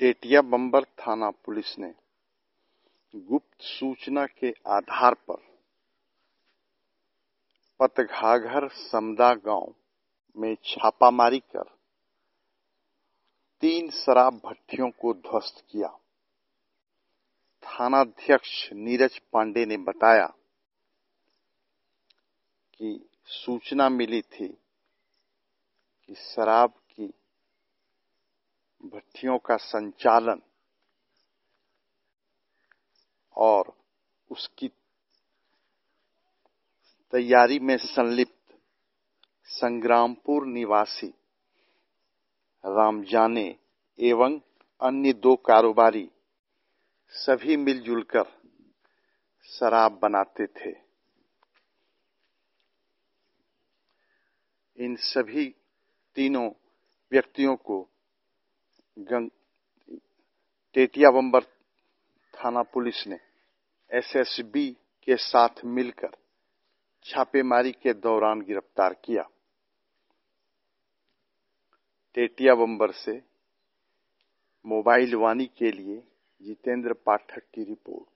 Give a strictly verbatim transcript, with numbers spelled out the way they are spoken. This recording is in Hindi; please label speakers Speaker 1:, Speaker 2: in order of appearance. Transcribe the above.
Speaker 1: टेटिया बंबर थाना पुलिस ने गुप्त सूचना के आधार पर पतघाघर समदा गांव में छापामारी कर तीन शराब भट्टियों को ध्वस्त किया। थानाध्यक्ष नीरज पांडे ने बताया कि सूचना मिली थी कि शराब की भट्टियों का संचालन और उसकी तैयारी में संलिप्त संग्रामपुर निवासी रामजाने एवं अन्य दो कारोबारी सभी मिलजुल कर शराब बनाते थे। इन सभी तीनों व्यक्तियों को गंग टेटिया बंबर थाना पुलिस ने एसएसबी के साथ मिलकर छापेमारी के दौरान गिरफ्तार किया। टेटिया बंबर से मोबाइल वाणी के लिए जितेंद्र पाठक की रिपोर्ट।